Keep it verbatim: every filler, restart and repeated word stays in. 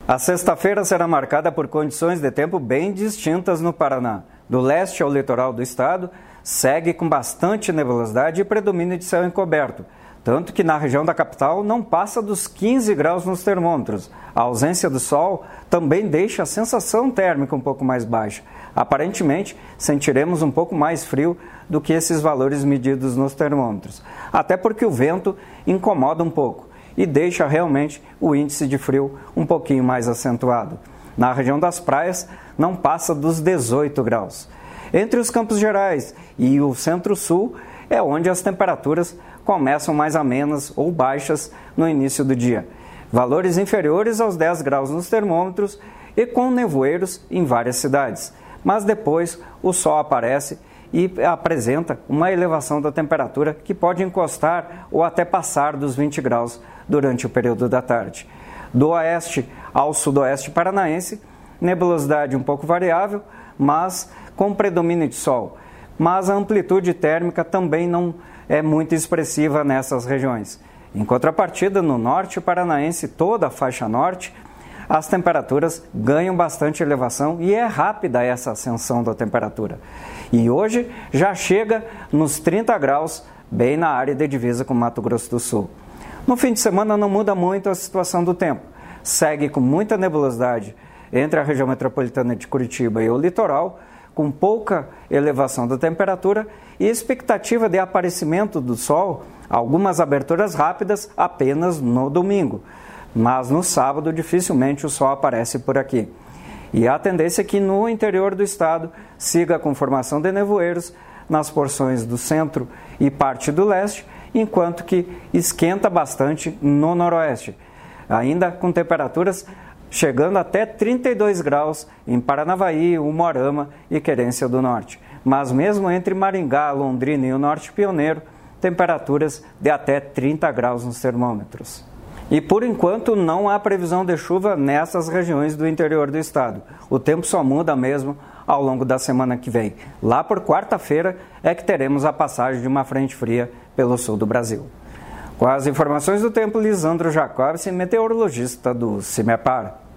A sexta-feira será marcada por condições de tempo bem distintas no Paraná. Do leste ao litoral do estado, segue com bastante nebulosidade e predomínio de céu encoberto, tanto que na região da capital não passa dos quinze graus nos termômetros. A ausência do sol também deixa a sensação térmica um pouco mais baixa. Aparentemente, sentiremos um pouco mais frio do que esses valores medidos nos termômetros, até porque o vento incomoda um pouco e deixa realmente o índice de frio um pouquinho mais acentuado. Na região das praias, não passa dos dezoito graus. Entre os Campos Gerais e o Centro-Sul é onde as temperaturas começam mais amenas ou baixas no início do dia. Valores inferiores aos dez graus nos termômetros e com nevoeiros em várias cidades. Mas depois o sol aparece e apresenta uma elevação da temperatura que pode encostar ou até passar dos vinte graus durante o período da tarde. Do oeste ao sudoeste paranaense, nebulosidade um pouco variável, mas com predomínio de sol. Mas a amplitude térmica também não é muito expressiva nessas regiões. Em contrapartida, no norte paranaense, toda a faixa norte, as temperaturas ganham bastante elevação e é rápida essa ascensão da temperatura. E hoje já chega nos trinta graus, bem na área de divisa com Mato Grosso do Sul. No fim de semana não muda muito a situação do tempo. Segue com muita nebulosidade entre a região metropolitana de Curitiba e o litoral, com pouca elevação da temperatura e expectativa de aparecimento do sol, algumas aberturas rápidas apenas no domingo. Mas no sábado dificilmente o sol aparece por aqui. E a tendência é que no interior do estado siga com formação de nevoeiros nas porções do centro e parte do leste, enquanto que esquenta bastante no noroeste, ainda com temperaturas chegando até trinta e dois graus em Paranavaí, Umuarama e Querência do Norte. Mas mesmo entre Maringá, Londrina e o Norte Pioneiro, temperaturas de até trinta graus nos termômetros. E por enquanto não há previsão de chuva nessas regiões do interior do estado. O tempo só muda mesmo ao longo da semana que vem. Lá por quarta-feira é que teremos a passagem de uma frente fria pelo sul do Brasil. Com as informações do tempo, Lisandro Jacobson, meteorologista do CIMEPAR.